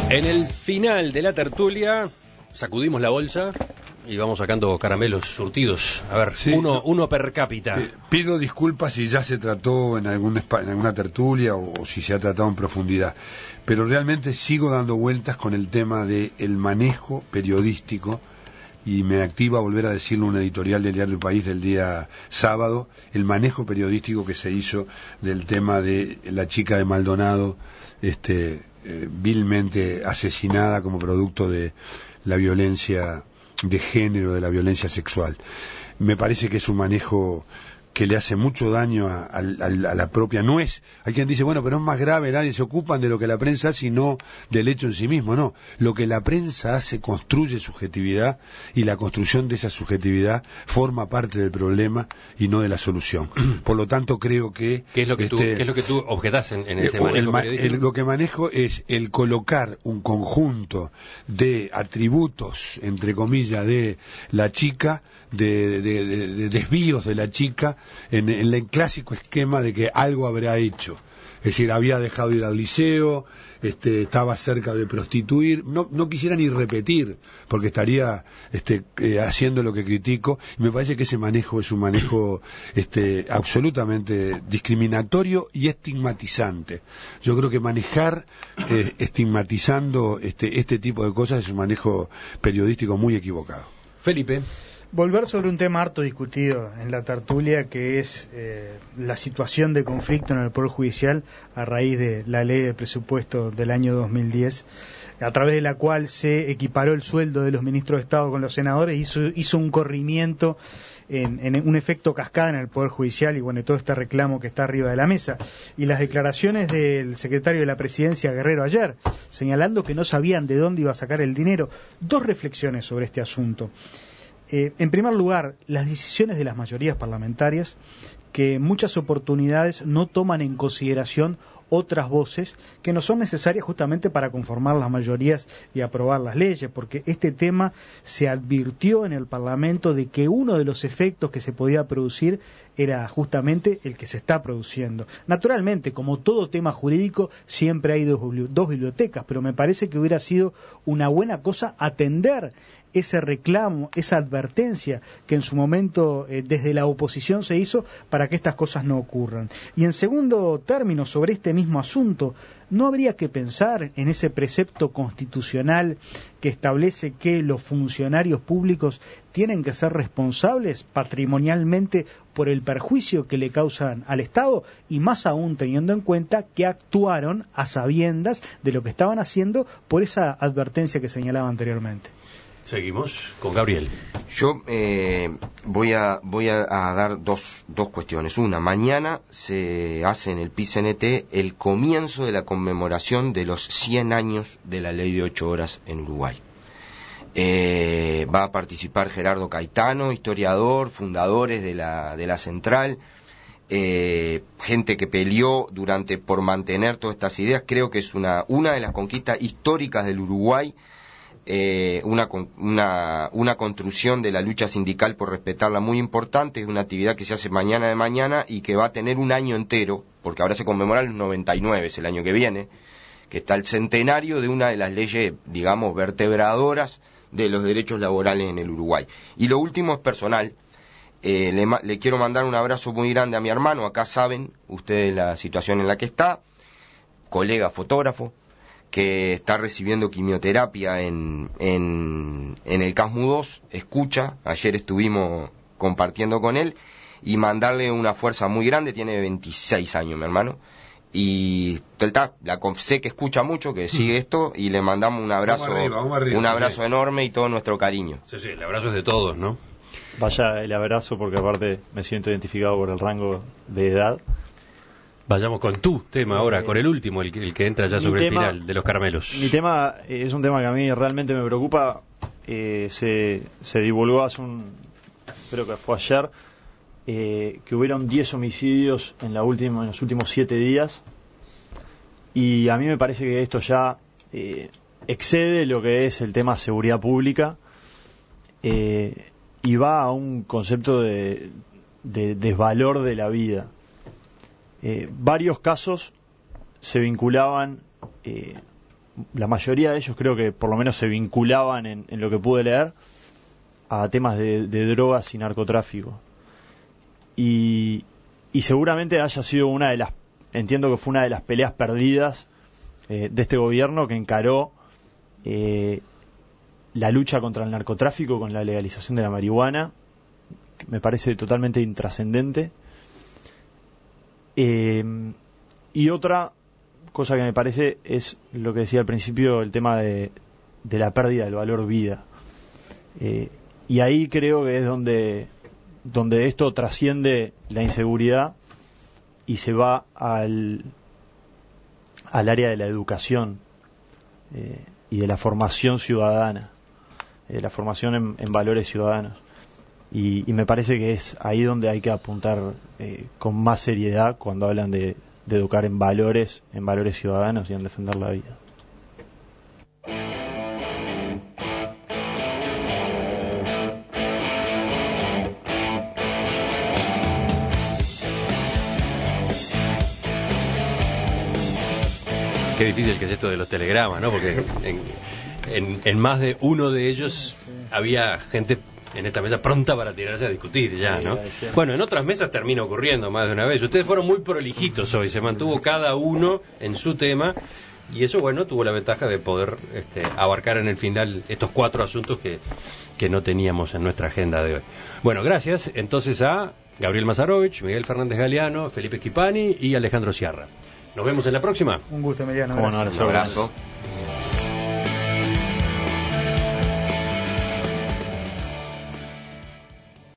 En el final de la tertulia sacudimos la bolsa y vamos sacando caramelos surtidos. A ver, sí, uno per cápita. Pido disculpas si ya se trató en alguna tertulia o si se ha tratado en profundidad, pero realmente sigo dando vueltas con el tema del manejo periodístico, y me activa volver a decirlo un editorial del diario El País del día sábado, el manejo periodístico que se hizo del tema de la chica de Maldonado, vilmente asesinada como producto de la violencia de género, de la violencia sexual. Me parece que es un manejo que le hace mucho daño a la propia nuez. Hay quien dice, bueno, pero es más grave, nadie se ocupan de lo que la prensa hace, sino del hecho en sí mismo. No, lo que la prensa hace construye subjetividad, y la construcción de esa subjetividad forma parte del problema y no de la solución. Por lo tanto, creo que... ¿Qué es lo que tú objetás en ese manejo periodístico? Lo que manejo es el colocar un conjunto de atributos, entre comillas, de la chica, de desvíos de la chica, en el clásico esquema de que algo habrá hecho. Es decir, había dejado de ir al liceo, estaba cerca de prostituir. No quisiera ni repetir, porque estaría haciendo lo que critico. Y me parece que ese manejo es un manejo absolutamente discriminatorio y estigmatizante. Yo creo que manejar estigmatizando este tipo de cosas es un manejo periodístico muy equivocado. Felipe. Volver sobre un tema harto discutido en la tertulia, que es la situación de conflicto en el Poder Judicial a raíz de la ley de presupuesto del año 2010, a través de la cual se equiparó el sueldo de los ministros de Estado con los senadores, hizo un corrimiento en un efecto cascada en el Poder Judicial, y bueno, todo este reclamo que está arriba de la mesa. Y las declaraciones del secretario de la Presidencia, Guerrero, ayer, señalando que no sabían de dónde iba a sacar el dinero. Dos reflexiones sobre este asunto. En primer lugar, las decisiones de las mayorías parlamentarias, que en muchas oportunidades no toman en consideración otras voces que no son necesarias justamente para conformar las mayorías y aprobar las leyes, porque este tema se advirtió en el Parlamento de que uno de los efectos que se podía producir era justamente el que se está produciendo. Naturalmente, como todo tema jurídico, siempre hay dos bibliotecas, pero me parece que hubiera sido una buena cosa atender ese reclamo, esa advertencia que en su momento desde la oposición se hizo para que estas cosas no ocurran. Y en segundo término, sobre este mismo asunto, ¿no habría que pensar en ese precepto constitucional que establece que los funcionarios públicos tienen que ser responsables patrimonialmente por el perjuicio que le causan al Estado, y más aún teniendo en cuenta que actuaron a sabiendas de lo que estaban haciendo por esa advertencia que señalaba anteriormente? Seguimos con Gabriel. Yo voy a dar dos cuestiones. Una, mañana se hace en el PICNT el comienzo de la conmemoración de los 100 años de la ley de 8 horas en Uruguay. Va a participar Gerardo Caetano, historiador, fundadores de la central, gente que peleó por mantener todas estas ideas. Creo que es una de las conquistas históricas del Uruguay. Una construcción de la lucha sindical por respetarla muy importante. Es una actividad que se hace mañana de mañana y que va a tener un año entero, porque ahora se conmemora los 99, es el año que viene, que está el centenario de una de las leyes, digamos, vertebradoras de los derechos laborales en el Uruguay. Y lo último es personal. Le quiero mandar un abrazo muy grande a mi hermano. Acá saben ustedes la situación en la que está, colega fotógrafo, que está recibiendo quimioterapia en el CASMU 2, escucha, ayer estuvimos compartiendo con él, y mandarle una fuerza muy grande. Tiene 26 años mi hermano, y sé que escucha mucho, que sigue esto, y le mandamos un abrazo, vamos arriba, un abrazo enorme y todo nuestro cariño. Sí, el abrazo es de todos, ¿no? Vaya el abrazo, porque aparte me siento identificado por el rango de edad. Vayamos con tu tema ahora, con el último, el que entra ya sobre el final de los caramelos. Mi tema es un tema que a mí realmente me preocupa. Se divulgó creo que fue ayer, que hubieron 10 homicidios en los últimos 7 días. Y a mí me parece que esto ya excede lo que es el tema seguridad pública, y va a un concepto de desvalor de la vida. Varios casos se vinculaban la mayoría de ellos creo que por lo menos se vinculaban en lo que pude leer a temas de drogas y narcotráfico. Y seguramente haya sido entiendo que fue una de las peleas perdidas de este gobierno, que encaró la lucha contra el narcotráfico con la legalización de la marihuana, que me parece totalmente intrascendente. Y otra cosa que me parece es lo que decía al principio, el tema de la pérdida del valor vida. Y ahí creo que es donde esto trasciende la inseguridad y se va al área de la educación y de la formación ciudadana, la formación en valores ciudadanos. Y me parece que es ahí donde hay que apuntar con más seriedad cuando hablan de educar en valores ciudadanos y en defender la vida. Qué difícil que es esto de los telegramas, ¿no? Porque en más de uno de ellos había gente en esta mesa pronta para tirarse a discutir ya, ¿no? Bueno, en otras mesas termina ocurriendo más de una vez. Ustedes fueron muy prolijitos hoy, se mantuvo cada uno en su tema y eso, bueno, tuvo la ventaja de poder abarcar en el final estos 4 asuntos que no teníamos en nuestra agenda de hoy. Bueno, gracias entonces a Gabriel Mazarovich, Miguel Fernández Galeano, Felipe Schipani y Alejandro Sciarra. Nos vemos en la próxima. Un gusto, Emiliano. Un abrazo.